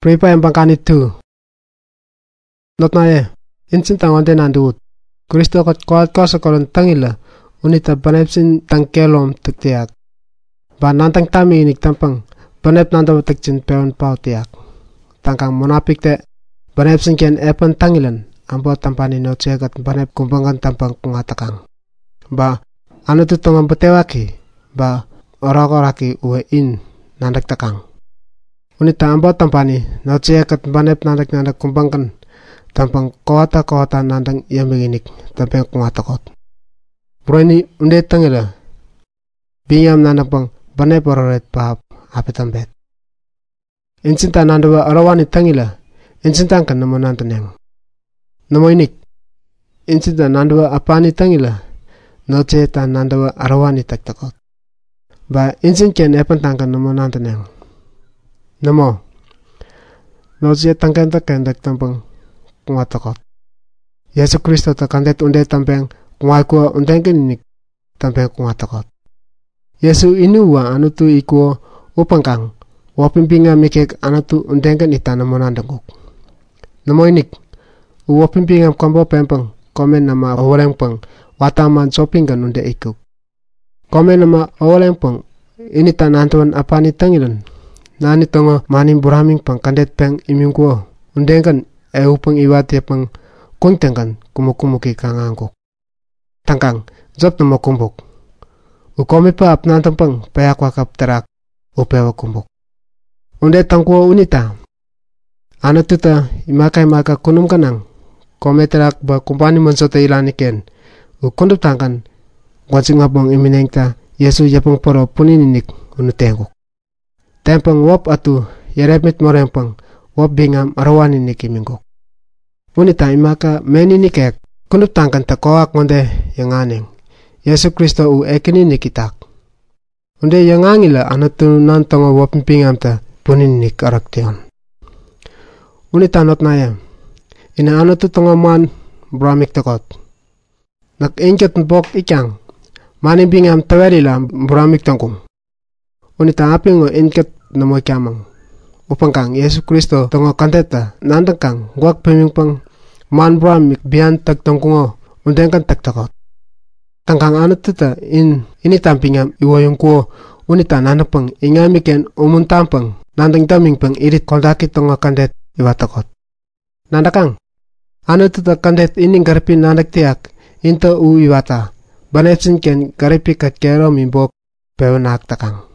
Pripa yang pangkani tu. Not nae. Insin tang onde nandut. Kristo kot kuat kosa kolon tangila. Unita banepsin tang kelom tektiak. Ba nantang tami inik tampang. Banep nanda tekcin peon pau tiak. Tangkang monapik te. Banepsin kian epan tangilan. Ambo tampani no cegat banep kumbangan tampang kungatakang. Ba anu tu tongan betewaki. Ba oraki uwe in nandak takang. Unita ambo tampani no cegat banep nandak kumbangkan. Tampang kota nandang yang menginik tampang kungatakot. Bro ini unde tangila. Bingam nandang pang banep ororet pahap apetambet. Insinta nandawa arawani tangila. Insinta kan namo nantan yang. Namo inik. Insinta nandawa apani tangila. No ceta nandawa arawani taktakot. Ba insin kian epan tangkan namo nantan yang. Namo. No ceta tangkan dak tampang kungatakot. Yesus Kristo takandet unde tampang kungaikua undengken inik tampang kungatakot. Yesu inuwa anu tu ikuo upangkang wapimpinga mikek anu tu undengken itana monandanguk. Namo inik wapimpinga kombo pempang komen nama awalengpang wataman shoppingkan unde ikuk. Komen nama awalengpang ini tanantuan apani tangilan. Nani tongo manin buraming pang kandet peng imingkuo undengken upang iwati pang kuntengkan kumukumuki kangangkuk. Tangkang job namo kumbuk. Ukome pa apnan tampang payak wakap terak upewa kumbuk. Unde tangkuo unita. Anu tuta imaka kunum kanang. Kome terak ba kumpani monsota ilaniken. Ukundup tangkan wajing ngabong iminengta Yesu yapang poro punininik unutengkuk. Tempang wop atu yerepmit morempang wop bingam arawani niki mingkuk. Unita imaka meni nikek kundup tangkan takoak ngonde yang aneng. Yesu Kristo u ekini nikitak. Unde yang angila anatu nantongo wapimpingam ta punin nik araktion. Unita not naya. Ina anatu tongo man bramik takot. Nak engket mbok ikang. Manin bingam tawerila bramik tangkung. Unita apingo engket namo ikamang. Upangkang Yesu Kristo tongo kanteta nandangkang guak pemingpang man bramik bian tagtangkungo undengkan tagtakot. Tangkang anu tuta ini tampingam iwoyong kuo unita nandangpang ingamiken umun tampang nandang tamingpang irit koldaki tongo kandet iwatakot. Nandakang anu tuta kandet ini garipin nandak tiak into u iwata banetsin ken garipi kat kero mimbok pewenak takang.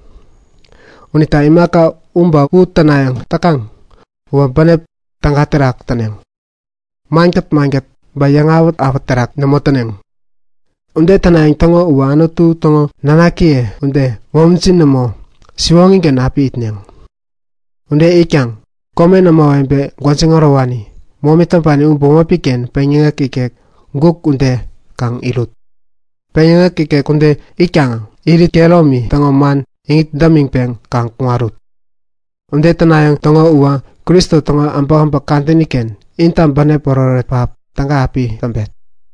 Unita imaka umba utanayang takang wa banep tanggaterak taneng. Mangkat bayang awat terak namo taneng. Unde tanayang tongo wa anu tu tongo nanakie unde wamsin namo siwongi ken api itneng. Unde ikyang kome namo wembe gwansing orawani momitampani umbo mapiken penyengak ikek guk unde kang ilut. Penyengak ikek unde ikyang irit kelomi tongo man ingit daming peng kang kungarut. Unde tanayang tongo uwa Kristo tongo ampak kanteniken intam bane pororet pap tangga api tambet.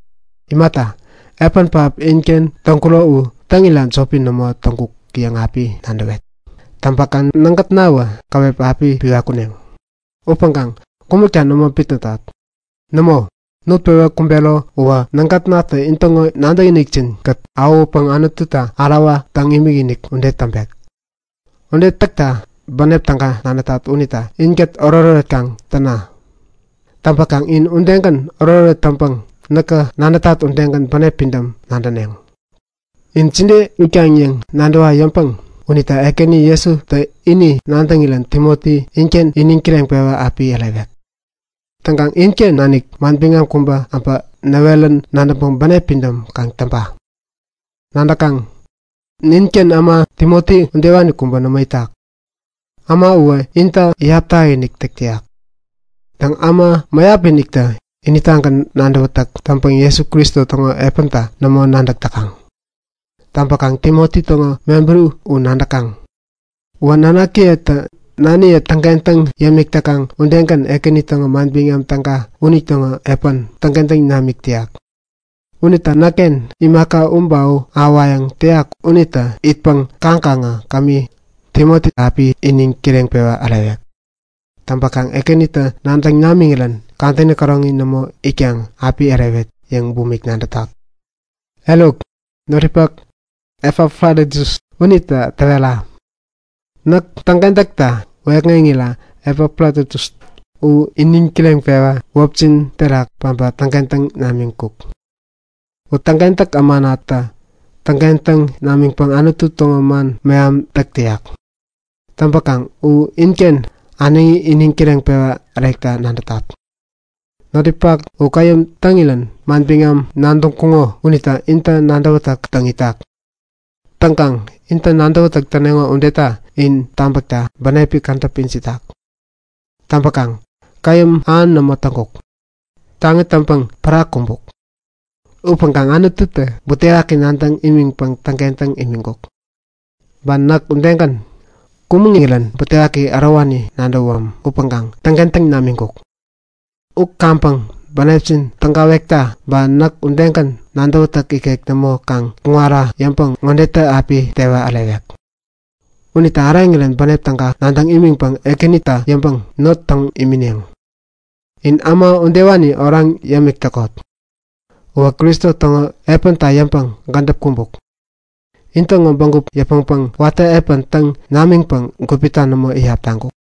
Imata epan pap inken tongkulo u tangilan sopin namo tongkuk kiang api nandawet. Tampakan nangkat nawa kawep api biwakuneng. Upangkang kumutyan namo pitnatat. Namo nutpewa kumbelo uwa nangkat nate intongo nandaginikchin kat awo pang anututa arawa tang imiginik unde tambet. Unde takta banep tangka nanatat unita inket ororet kang tana. Tampakang in undengkan ororet tampang naka nanatat undengkan banep pindam nandaneng. In cinde ikyang yang nandawa yampang unita ekeni Yesu ta ini nandangilan Timothy inken iningkireng pewa api elewek. Tangkang inken nanik manbingam kumba ampa nawelan nandapang banep pindam kang tampa. Nandakang ninken ama Timothy undewani kumba namaitak. Ama uwe inta ihapta inik tektiak. Tang ama mayapinik ta initangkan nandawatak tampang Yesu Kristo tongo epenta namo nandaktakang. Tampakang Timothy tongo membru u nandakang. Uwa nanaki eta nani tangkentang yamik takang undengkan ekeni tongo manbingam tangka unik tongo epan tangkentang namik tiak. Unita naken imaka umbau awayang tiak unita itpang kangkanga kami Timothy api ining kireng pewa alewek. tampakang ekenita nantang namingilan kantene karongi namo ikyang api erewet yang bumik nandatak. Elok, noripak Epaphroditus unita tawela. Nak tangkantakta wayak ngingila Epaphroditus u ining kileng pewa wapcin terak pamba tangkantang naming kuk. U tangkantak amanata tangkantang naming pang anututongaman mayam taktiak. Tampakang u inken aning ining kileng pewa rekta nandatat. Noripak u kayam tangilan manpingam nandong kungo unita inta nandawatak tangitak. Tangkang inta nandawatak tanengo undeta in tampakta banaypi kantapin sitak. Tampakang kayam nama tangkok. Tangit tampang parakumbok. Upang kang tute buterakin nantang iming pang tangkentang imingkok. Banak undengan kumungilan buteraki arawani nandawam upang kang tangkentang namingkok. Uk kampang banaypsin tangkawekta banak undengan nandawatak ikek namo kang ngwara yampang ngondeta api tewa alewek. Unita arangilan banayp tangka nantang iming pang ekenita yampang not tang iminyang. In ama undewani orang yamik takot. Uwa Kristo tongo epan ta yampang gandap kumbok. Into ngombangup yapang pang wata epan tang naming pang gupitan namo ihap tangkok.